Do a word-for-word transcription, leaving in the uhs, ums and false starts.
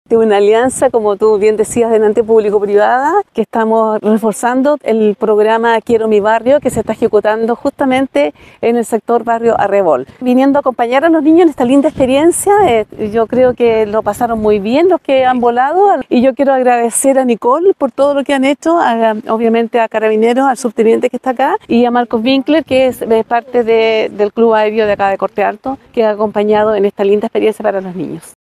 de una alianza, como tú bien decías, delante público-privada, que estamos reforzando el programa Quiero mi barrio, que se está ejecutando justamente en el sector barrio Arrebol. Viniendo a acompañar a los niños en esta linda experiencia, eh, yo creo que lo pasaron muy bien los que han volado, y yo quiero agradecer a Nicole por todo lo que han hecho, a, obviamente a Carabineros, al subteniente que está acá, y a Marcos Winkler, que es, es parte de, del club aéreo de acá de Corte Alto, que ha acompañado en esta linda experiencia para los niños.